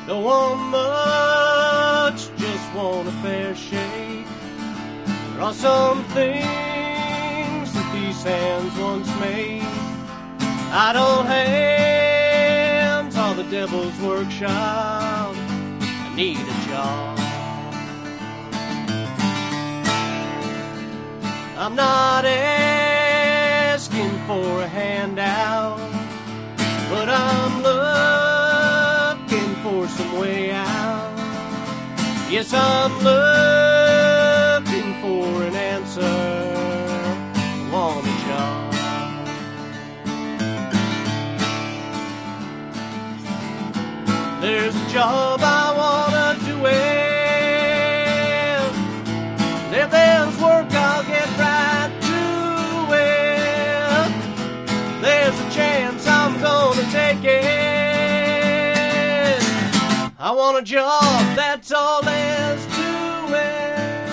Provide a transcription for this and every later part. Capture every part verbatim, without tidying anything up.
Don't want much, just want a fair shake. There are some things that these hands once made. Idle hands are the devil's workshop. I need a job. I'm not asking for a handout, but I'm looking for some way out. Yes, I'm looking for an answer. I want a job. There's a job I wanna do it. If there's work, I'll get right to it. There's a chance I'm gonna take it. I want a job, that's all there's to it.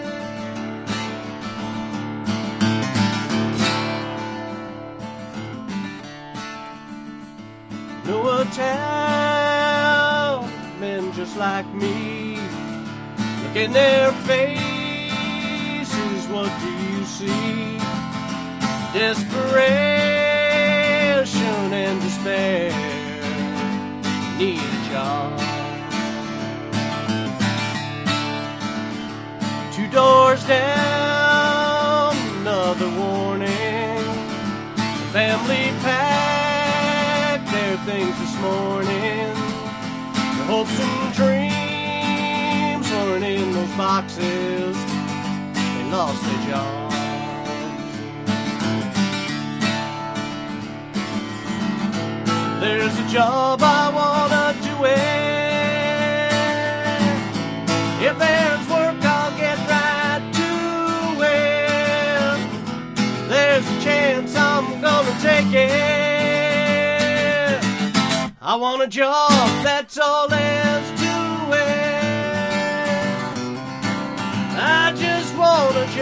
Know a town, men just like me. Look in their faces, what do you see? Desperation and despair. Need a job. Two doors down, another warning. The family packed their things this morning. Their hopes and dreams weren't in those boxes. They lost their jobs. There's a job I wanna do it. If there's work, I'll get right to it. There's a chance I'm gonna take it. I want a job, that's all there's to it. I just want a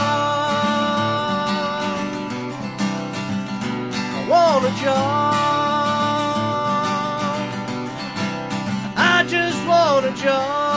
job. I want a job. I just want a job.